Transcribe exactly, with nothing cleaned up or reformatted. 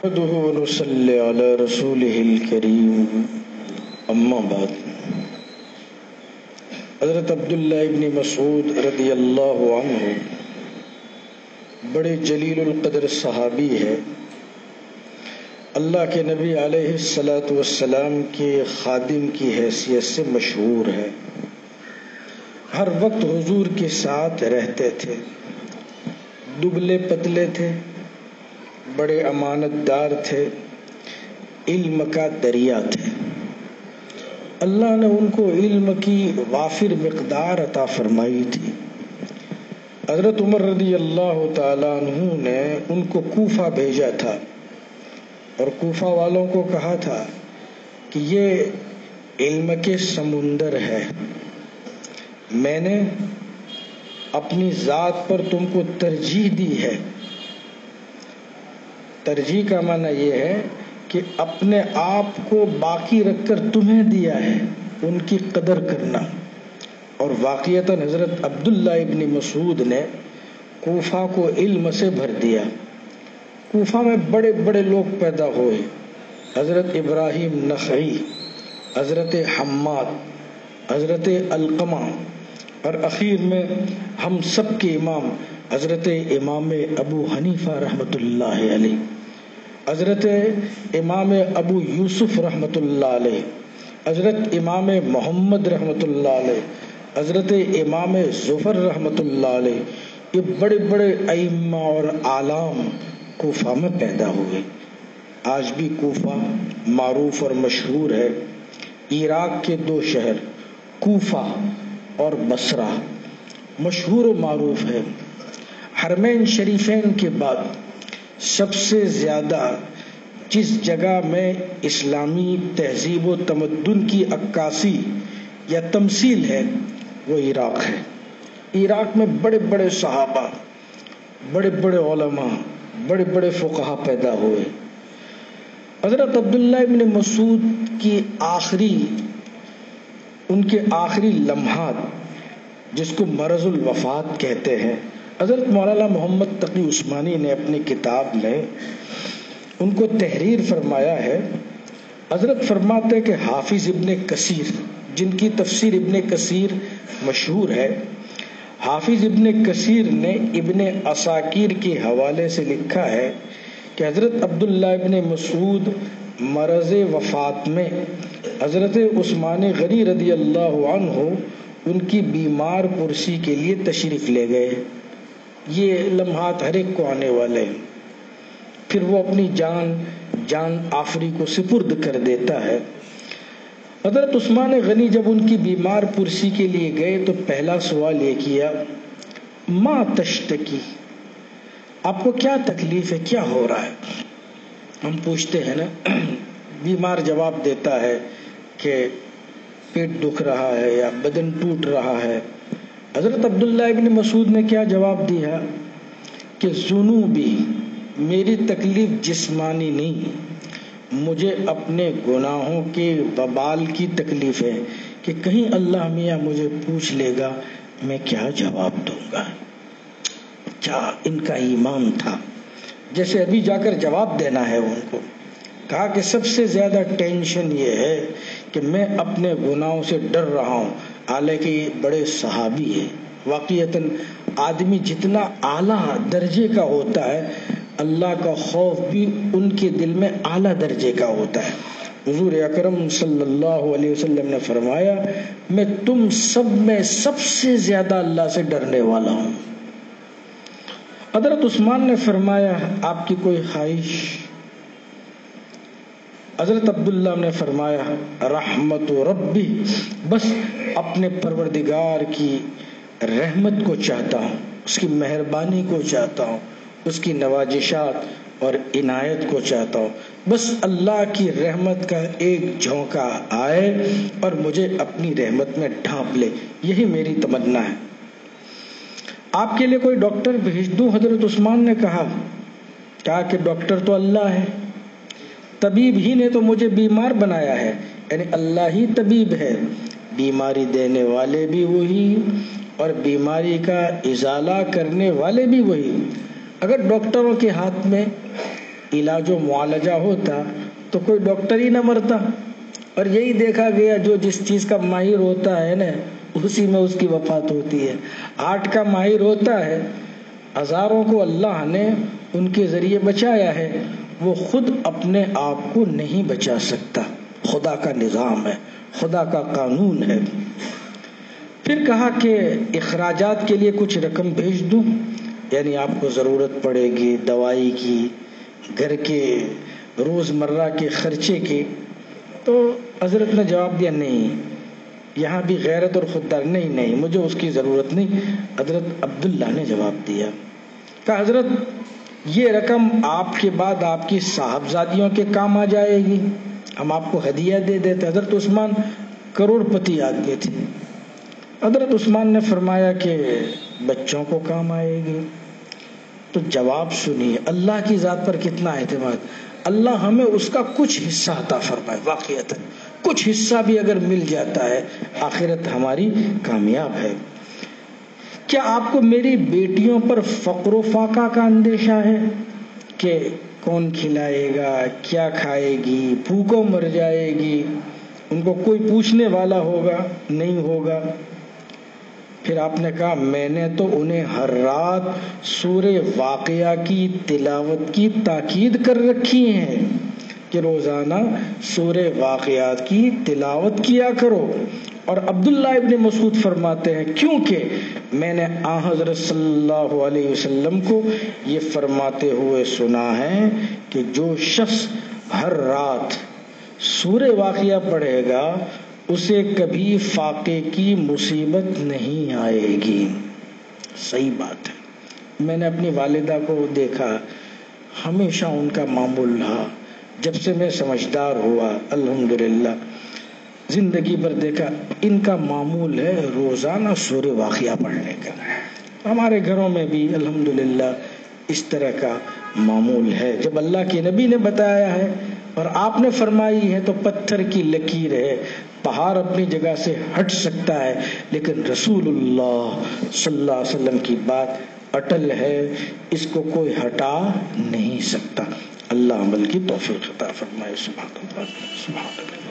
نحمده ونصلي على رسوله الكريم اما بعد حضرت عبداللہ ابن مسعود رضی اللہ عنہ بڑے جلیل القدر صحابی ہے، اللہ کے نبی علیہ الصلاۃ والسلام کے خادم کی حیثیت سے مشہور ہے، ہر وقت حضور کے ساتھ رہتے تھے، دبلے پتلے تھے، بڑے امانت دار تھے، علم کا دریا تھے، اللہ نے ان کو علم کی وافر مقدار عطا فرمائی تھی۔ حضرت عمر رضی اللہ تعالیٰ عنہ نے ان کو کوفہ بھیجا تھا اور کوفہ والوں کو کہا تھا کہ یہ علم کے سمندر ہے، میں نے اپنی ذات پر تم کو ترجیح دی ہے۔ ترجیح کا معنی یہ ہے کہ اپنے آپ کو باقی رکھ کر تمہیں دیا ہے، ان کی قدر کرنا۔ اور واقعتاً حضرت عبداللہ ابن مسعود نے کوفہ کو علم سے بھر دیا۔ کوفہ میں بڑے بڑے لوگ پیدا ہوئے، حضرت ابراہیم نخعی، حضرت حماد، حضرت علقمہ، اور اخیر میں ہم سب کے امام حضرت امام ابو حنیفہ رحمۃ اللہ علیہ، حضرت امام ابو یوسف رحمۃ اللہ علیہ، حضرت امام محمد رحمۃ اللہ علیہ، حضرت امام ظفر رحمۃ اللہ علیہ، یہ بڑے بڑے ائمہ اور عالم کوفہ میں پیدا ہوئے۔ آج بھی کوفہ معروف اور مشہور ہے۔ عراق کے دو شہر کوفہ اور بصرہ مشہور و معروف ہے۔ حرمین شریفین کے بعد سب سے زیادہ جس جگہ میں اسلامی تہذیب و تمدن کی عکاسی یا تمثیل ہے وہ عراق ہے۔ عراق میں بڑے بڑے صحابہ، بڑے بڑے علماء، بڑے بڑے فقہا پیدا ہوئے۔ حضرت عبداللہ ابن مسعود کی آخری ان کے آخری لمحات جس کو مرض الوفات کہتے ہیں، حضرت مولانا محمد تقی عثمانی نے اپنی کتاب میں ان کو تحریر فرمایا ہے۔ حضرت فرماتے کہ حافظ ابن کثیر، جن کی تفسیر ابن کثیر مشہور ہے، حافظ ابن کثیر نے ابن عساکیر کے حوالے سے لکھا ہے کہ حضرت عبداللہ ابن مسعود مرض وفات میں حضرت عثمان غنی رضی اللہ عنہ ان کی بیمار پرسی کے لیے تشریف لے گئے۔ یہ لمحات ہر ایک کو آنے والے ہیں۔ پھر وہ اپنی جان جان آفری کو سپرد کر دیتا ہے۔ حضرت عثمان غنی جب ان کی بیمار پرسی کے لیے گئے تو پہلا سوال یہ کیا، ما تشتکی، آپ کو کیا تکلیف ہے، کیا ہو رہا ہے؟ ہم پوچھتے ہیں نا، بیمار جواب دیتا ہے کہ پیٹ دکھ رہا ہے یا بدن ٹوٹ رہا ہے۔ حضرت عبداللہ ابن مسعود نے کیا جواب دیا کہ ذنوبی، میری تکلیف جسمانی نہیں، مجھے اپنے گناہوں کے وبال کی تکلیف ہے کہ کہیں اللہ میاں مجھے پوچھ لے گا میں کیا جواب دوں گا۔ کیا ان کا ایمان تھا، جیسے ابھی جا کر جواب دینا ہے ان کو۔ کہا کہ سب سے زیادہ ٹینشن یہ ہے کہ میں اپنے گناہوں سے ڈر رہا ہوں، حالانکہ یہ بڑے صحابی ہے۔ واقعتاً آدمی جتنا اعلیٰ درجے کا ہوتا ہے، اللہ کا خوف بھی ان کے دل میں اعلیٰ درجے کا ہوتا ہے۔ حضور اکرم صلی اللہ علیہ وسلم نے فرمایا، میں تم سب میں سب سے زیادہ اللہ سے ڈرنے والا ہوں۔ حضرت عثمان نے فرمایا، آپ کی کوئی خواہش؟ حضرت عبداللہ نے فرمایا، رحمت ربی، بس اپنے پروردگار کی رحمت کو چاہتا ہوں، اس کی مہربانی کو چاہتا ہوں، اس کی نوازشات اور عنایت کو چاہتا ہوں، بس اللہ کی رحمت کا ایک جھونکا آئے اور مجھے اپنی رحمت میں ڈھانپ لے، یہی میری تمنا ہے۔ آپ کے لیے کوئی ڈاکٹر بھیج دوں؟ حضرت عثمان نے کہا کہا کہ ڈاکٹر تو اللہ ہے، طبیب ہی نے تو مجھے بیمار بنایا ہے، یعنی اللہ ہی طبیب ہے، بیماری دینے والے بھی وہی اور بیماری کا ازالہ کرنے والے بھی وہی۔ اگر ڈاکٹروں کے ہاتھ میں علاج و معالجہ ہوتا تو کوئی ڈاکٹر ہی نہ مرتا، اور یہی دیکھا گیا جو جس چیز کا ماہر ہوتا ہے نا اسی میں اس کی وفات ہوتی ہے۔ ہارٹ کا ماہر ہوتا ہے، ہزاروں کو اللہ نے ان کے ذریعے بچایا ہے، وہ خود اپنے آپ کو نہیں بچا سکتا، خدا کا نظام ہے، خدا کا قانون ہے۔ پھر کہا کہ اخراجات کے لیے کچھ رقم بھیج دوں، یعنی آپ کو ضرورت پڑے گی دوائی کی، گھر کے روز مرہ کے خرچے کی۔ تو حضرت نے جواب دیا نہیں، یہاں بھی غیرت اور خوددار، نہیں نہیں مجھے اس کی ضرورت نہیں۔ حضرت عبداللہ نے جواب دیا، کہا حضرت یہ رقم آپ کے بعد آپ کی صاحبزادیوں کے کام آ جائے گی، ہم آپ کو ہدیہ دے دیتے۔ حضرت عثمان کروڑ پتی آدمی تھے۔ حضرت عثمان نے فرمایا کہ بچوں کو کام آئے گی۔ تو جواب سنیے، اللہ کی ذات پر کتنا اعتماد، اللہ ہمیں اس کا کچھ حصہ عطا فرمائے، واقعتاً کچھ حصہ بھی اگر مل جاتا ہے آخرت ہماری کامیاب ہے۔ کیا آپ کو میری بیٹیوں پر فقر و فاقہ کا اندیشہ ہے کہ کون کھلائے گا، کیا کھائے گی، بھوکوں مر جائے گی، ان کو کوئی پوچھنے والا ہوگا نہیں ہوگا؟ پھر آپ نے کہا میں نے تو انہیں ہر رات سورہ واقعہ کی تلاوت کی تاکید کر رکھی ہے کہ روزانہ سورہ واقعات کی تلاوت کیا کرو۔ اور عبداللہ ابن مسعود فرماتے ہیں کیونکہ میں نے آن حضرت صلی اللہ علیہ وسلم کو یہ فرماتے ہوئے سنا ہے کہ جو شخص ہر رات سورہ واقعہ پڑھے گا اسے کبھی فاقے کی مصیبت نہیں آئے گی۔ صحیح بات ہے۔ میں نے اپنی والدہ کو دیکھا، ہمیشہ ان کا معمول رہا، جب سے میں سمجھدار ہوا الحمدللہ زندگی بھر دیکھا ان کا معمول ہے روزانہ سورہ واقعہ پڑھنے کا۔ ہمارے گھروں میں بھی الحمدللہ اس طرح کا معمول ہے۔ جب اللہ کے نبی نے بتایا ہے اور آپ نے فرمائی ہے تو پتھر کی لکیر ہے، پہاڑ اپنی جگہ سے ہٹ سکتا ہے لیکن رسول اللہ صلی اللہ علیہ وسلم کی بات اٹل ہے، اس کو کوئی ہٹا نہیں سکتا۔ اللہ عمل کی توفیق عطا فرمائے۔ سبحان اللہ، سبحان اللہ۔